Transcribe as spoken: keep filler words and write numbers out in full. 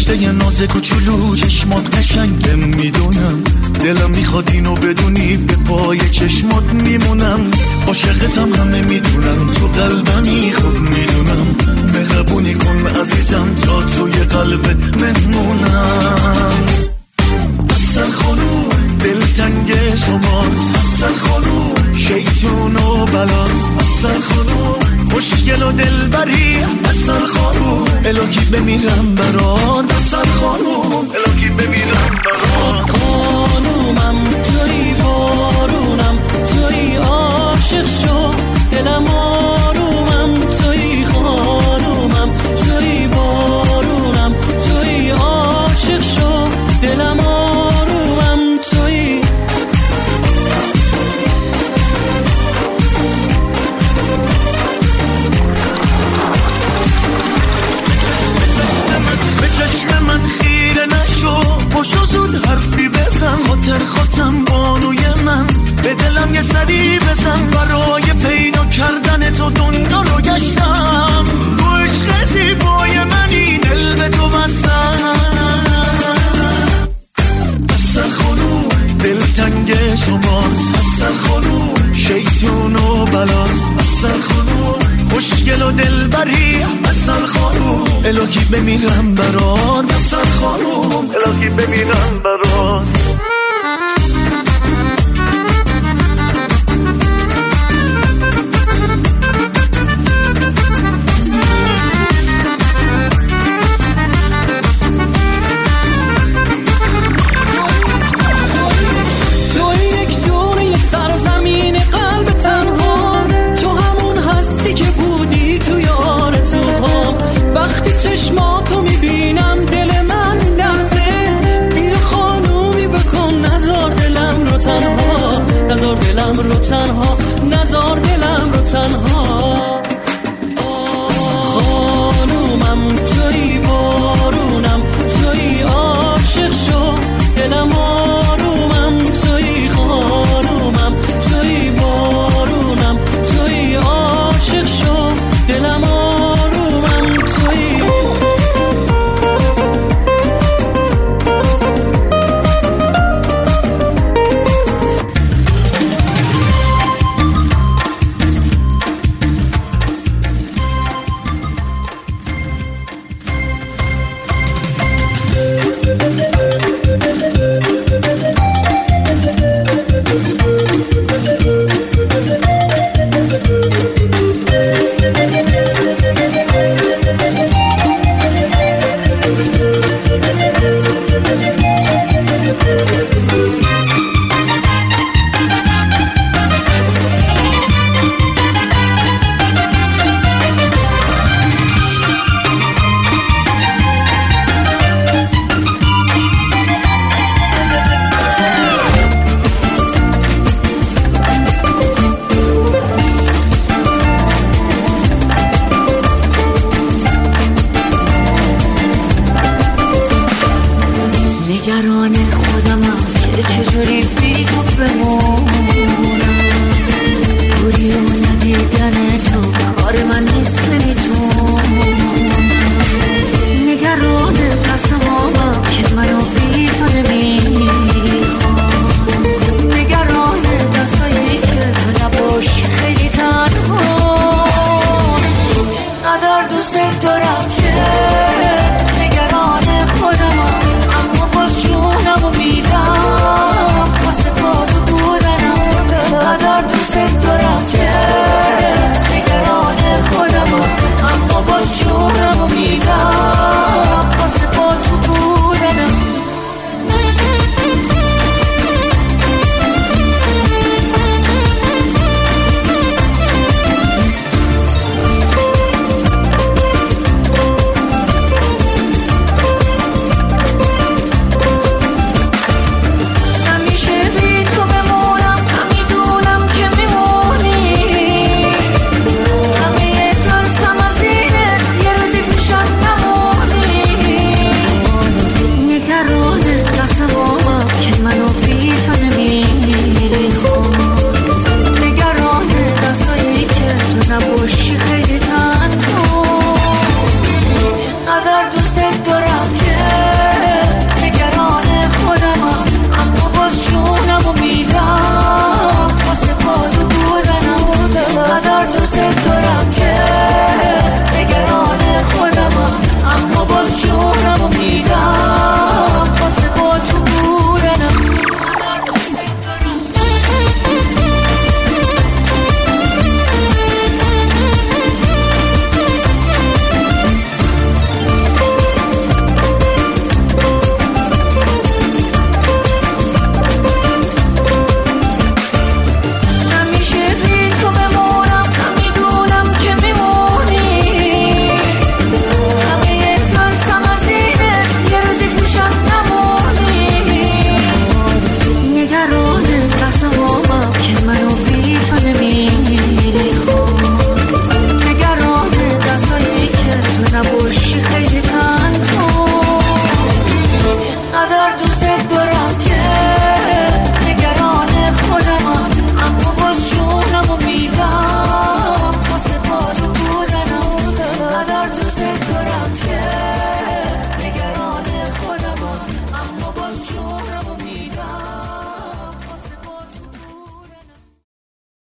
فرشته ناز کوچولو چشمات قشنگم میدونم، دلم میخواد اینو بدونی به پای چشمات میمونم. عاشقتم همه میدونم، تو قلبمی خوب میدونم، مهربونی کن عزیزم تا توی قلبت مهمونم. اصل خانوم دلتنگ شماست، اصل خانوم شیطون و بلاست، اصل خانوم خوشگل و دلبری، اصل خانوم الهی بمیرم برات، اصل خانوم الهی بمیرم برات. خانومم توی بارونم، توی عاشق شو دلم آرومم، توی خانومم توی بارونم، توی عاشق شو دلم آرومم، توی به چشم من خیره نشو، پاشو زود حرفی بزن، خاطر خاطم بانوی من، به دلم یه سری بزن. برای پیدا کردن تو دنیا رو گشتم، تو عشق زیبای منی دل به تو بستم. اصل خانوم دلتنگ شماست، اصل خانوم شیطون و بلاست، اصل خانوم خوشگل و دلبری، اصل خانوم الهی بمیرم برات، اصل خانوم الهی بمیرم برات. چشماتو میبینم دل من لرزه، بیا خانومی بکن نزار دلم رو تنها، نزار دلم رو تنها، نزار